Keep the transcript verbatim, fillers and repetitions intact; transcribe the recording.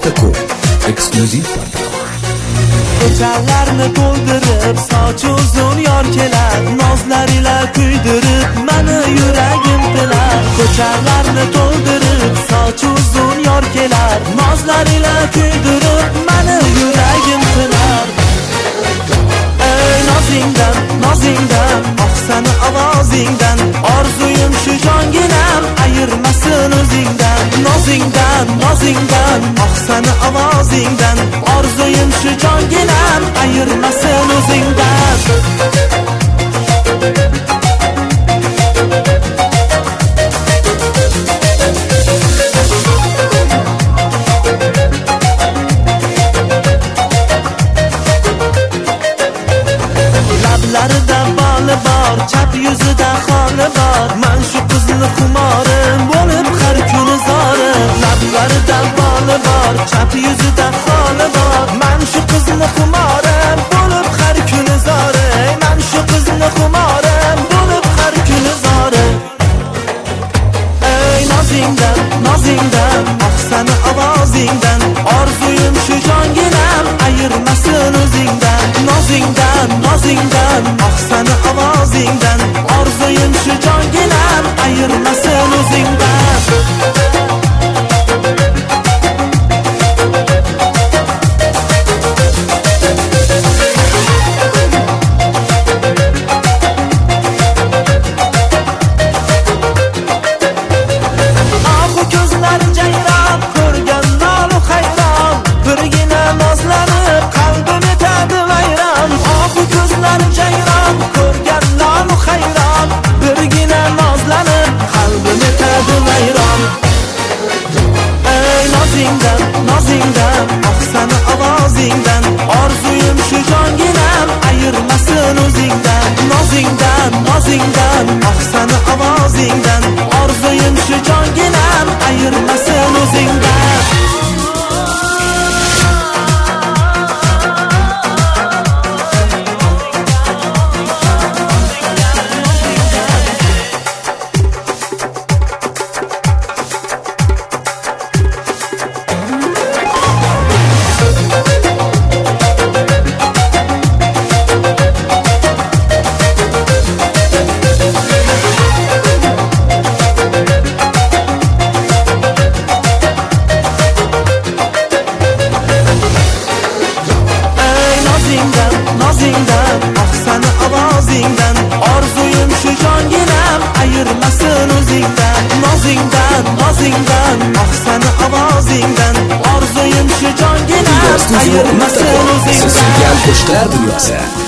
nuqta com eksklyuziv portal. Ko'chalarni to'ldirib sochi uzun yor kelar, nozlar ila kuydirib meni yuragim tilar. Ko'chalarni to'ldirib sochi uzun yor kelar, nozlar ila kuydirib meni yuragim tilar. Ey nozingdan, nozingdan, oqsani ovozingdan, orzuyim shu jonginam ayirmasin o'zingdan. Nozingdan, nozingdan, oqsani ovozingdan, orzuyim shu jonginam ayirmasin o'zingdan. Lablarida boli bor, chap yuzida xoli bor, men shu qizni xumorim bo'lib har kuni zorim. Lablarida boli bor, chap yuzida xoli bor, men shu qizni xumorim bo'lib har kuni zorim. Men shu qizni xumorim bo'lib har kuni zorim. Ey nozingdan, nozingdan, oqsani ovozingdan, orzuyim shu jonginam ayirmasin o'zingdan. Nozingdan, nozingdan, oqsani ovozingdan, orzuyim shu jonginam ayirmasin o'zingdan. Ohu ko'zlari jayron, ko'rgan nolu hayron, birgina nozlanib qalbim etadi vayron. Ohu ko'zlari jayron, ko'rgan nolu hayron, birgina nozlanib qalbim etadi vayron. Ey nozingdan, nozingdan, oqsani ovozingdan, orzuyim shu jonginam ayirmasin o'zingdan. Nozingdan, nozingdan, oqsani ovozingdan, orzuyim shu jonginam ayirmasin o'zingdan. Nozingdan, oqsani ovozingdan, orzuyim shu jonginam ayirmasin o'zingdan. Nozingdan, nozingdan, oqsani ovozingdan, orzuyim shu jonginam ayirmasin o'zingdan. Sizga qo'shiqlar dunyosi.